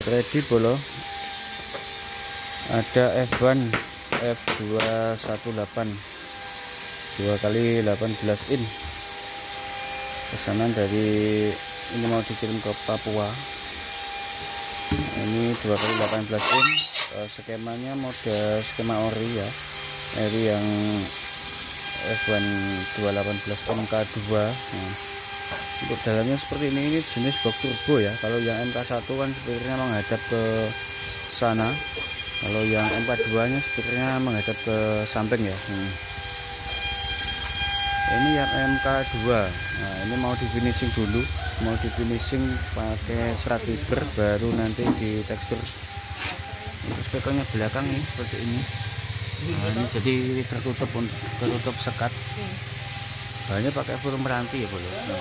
ready bolo. Ada F1 F218 2x18 in, pesanan dari ini mau dikirim ke Papua. Ini 2x18 in, skemanya model skema ori ya, dari yang F1 218 MK2. Untuk dalamnya seperti ini jenis box turbo ya. Kalau yang MK1 kan sepertinya menghadap ke sana, kalau yang MK2 nya sepertinya menghadap ke samping ya. Ini yang MK2. Nah, ini mau di finishing dulu, mau di finishing pakai serat fiber, baru nanti di tekstur. Untuk spekernya belakang ini seperti ini. Nah, ini jadi tertutup sekat. Bahannya pakai full meranti ya boleh. Nah,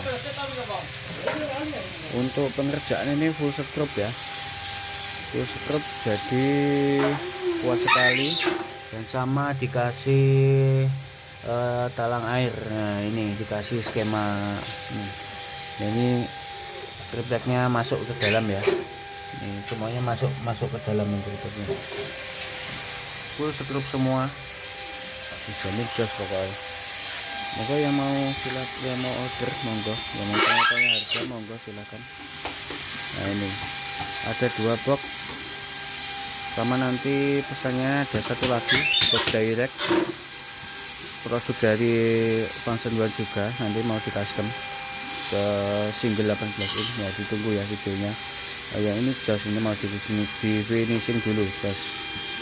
untuk pengerjaan ini full scrub ya, full scrub, jadi kuat sekali, dan sama dikasih talang air. Nah, ini dikasih skema ini. Nah, ini tripleknya masuk ke dalam ya, ini semuanya masuk ke dalam tripleknya, full scrub semua, dijamin jas pokoknya. Monggo yang mau yang mau order monggo, yang mau tanya harga monggo silakan. Nah, ini ada 2 box, sama nanti pesannya ada satu lagi box direct, produk dari Function One juga, nanti mau di custom ke single 18 in ya, ditunggu ya videonya. Yang ini jas ini mau di finishing dulu jas.